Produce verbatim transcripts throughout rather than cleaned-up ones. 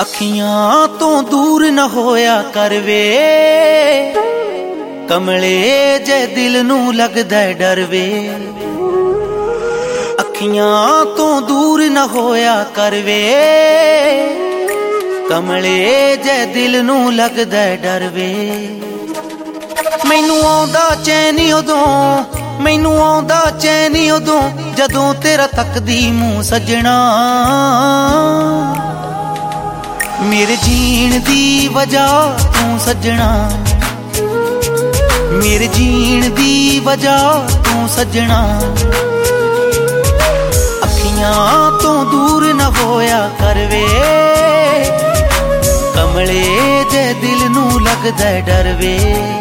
ਅੱਖੀਆਂ ਤੋਂ ਦੂਰ ਨਾ ਹੋਇਆ ਕਰ ਵੇ, ਕਮਲੇ ਜੇ ਦਿਲ ਨੂੰ ਲੱਗਦਾ ਡਰ ਵੇ। ਅੱਖੀਆਂ ਤੋਂ ਦੂਰ ਨਾ ਹੋਇਆ ਕਰ ਵੇ, ਕਮਲੇ ਜੇ ਦਿਲ ਨੂੰ ਲੱਗਦਾ ਡਰ ਵੇ। ਮੈਨੂੰ ਆਉਂਦਾ ਚੈਨ ਉਦੋਂ, ਮੈਨੂੰ ਆਉਂਦਾ ਚੈਨ ਉਦੋਂ ਜਦੋਂ ਤੇਰਾ ਤੱਕਦੀ ਮੂੰਹ ਸੱਜਣਾ। ਮੇਰੇ ਜੀਣ ਦੀ ਵਜ੍ਹਾ ਤੂੰ ਸੱਜਣਾ, ਮੇਰੇ ਜੀਣ ਦੀ ਵਜ੍ਹਾ ਤੂੰ ਸੱਜਣਾ। ਅੱਖੀਆਂ ਤੋਂ ਦੂਰ ਨਾ ਹੋਇਆ ਕਰ ਵੇ, ਕਮਲੇ ਜੇ ਦਿਲ ਨੂੰ ਲੱਗਦਾ ਡਰ ਵੇ।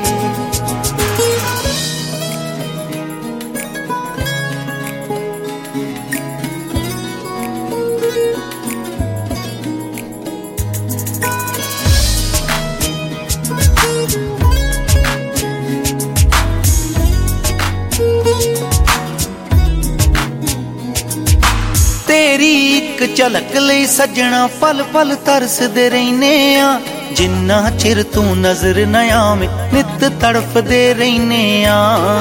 ਤੇਰੀ ਇੱਕ ਝਲਕ ਲਈ ਸੱਜਣਾ ਪਲ ਪਲ ਤਰਸਦੇ ਰਹਿੰਨੇ ਆ। ਜਿੰਨਾ ਚਿਰ ਤੂੰ ਨਜ਼ਰ ਨਾ ਆਵੇਂ ਨਿੱਤ ਤੜਫਦੇ ਰਹਿੰਨੇ ਆ।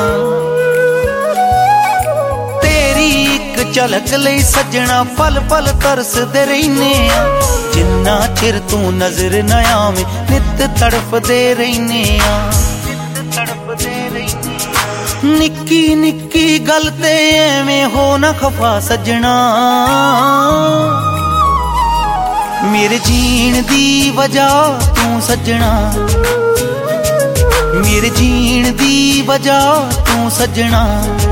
ਤੇਰੀ ਇੱਕ ਝਲਕ ਲਈ ਸੱਜਣਾ ਪਲ ਪਲ ਤਰਸਦੇ ਰਹਿੰਨੇ ਆ। ਜਿੰਨਾ ਚਿਰ ਤੂੰ ਨਜ਼ਰ ਨਾ ਆਵੇਂ ਨਿੱਤ ਤੜਫਦੇ ਰਹਿੰਨੇ ਆ। ਨਿੱਕੀ ਨਿੱਕੀ ਗੱਲ ਤੇ ਐਵੇਂ ਹੋ ਨਾ ਖਫਾ ਸੱਜਣਾ। ਮੇਰੇ ਜੀਣ ਦੀ ਵਜ੍ਹਾ ਤੂੰ ਸੱਜਣਾ, ਮੇਰੇ ਜੀਣ ਦੀ ਵਜ੍ਹਾ ਤੂੰ ਸੱਜਣਾ।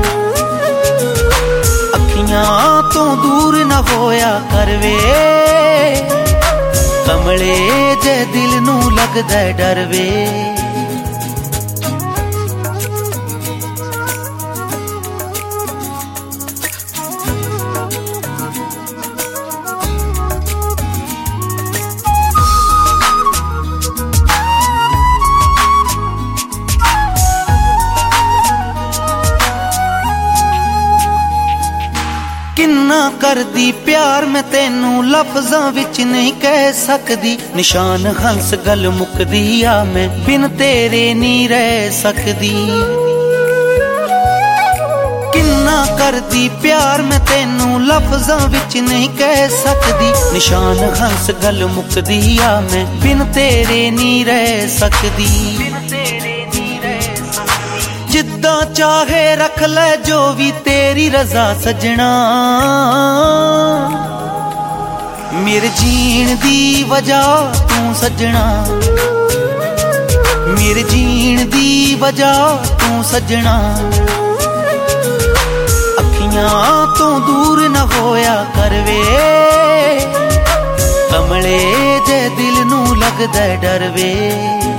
ਅੱਖੀਆਂ ਤੋਂ ਦੂਰ ਨਾ ਹੋਇਆ ਕਰ ਵੇ, ਕਮਲੇ ਜੇ ਦਿਲ ਨੂੰ ਲੱਗਦਾ ਡਰ ਵੇ। ਕਿੰਨਾ ਕਰਦੀ ਪਿਆਰ ਮੈਂ ਤੈਨੂੰ ਲਫ਼ਜ਼ਾਂ ਵਿੱਚ ਨਹੀਂ ਕਹਿ ਸਕਦੀ। ਨਿਸ਼ਾਨ ਹੰਸ ਗੱਲ ਮੁੱਕਦੀ ਆ ਮੈਂ ਬਿਨ ਤੇਰੇ ਨਹੀਂ ਰਹਿ ਸਕਦੀ। ਕਿੰਨਾ ਕਰਦੀ ਪਿਆਰ ਮੈਂ ਤੈਨੂੰ ਲਫ਼ਜ਼ਾਂ ਵਿੱਚ ਨਹੀਂ ਕਹਿ ਸਕਦੀ। ਨਿਸ਼ਾਨ ਹੰਸ ਗੱਲ ਮੁੱਕਦੀ ਆ ਮੈਂ ਬਿਨ ਤੇਰੇ ਨਹੀਂ ਰਹਿ ਸਕਦੀ। ਜਿੱਦਾਂ ਚਾਹੇ ਰੱਖ ਲੈ ਜੋ ਵੀ ਤੇਰੀ ਰਜ਼ਾ ਸੱਜਣਾ। ਮੇਰੇ ਜੀਣ ਦੀ ਵਜ੍ਹਾ ਤੂੰ ਸੱਜਣਾ, ਮੇਰੇ ਜੀਣ ਦੀ ਵਜ੍ਹਾ ਤੂੰ ਸੱਜਣਾ। ਅੱਖੀਆਂ ਤੋਂ ਦੂਰ ਨਾ ਹੋਇਆ ਕਰ ਵੇ, ਕਮਲੇ ਜੇ ਦਿਲ ਨੂੰ ਲੱਗਦਾ ਡਰ ਵੇ।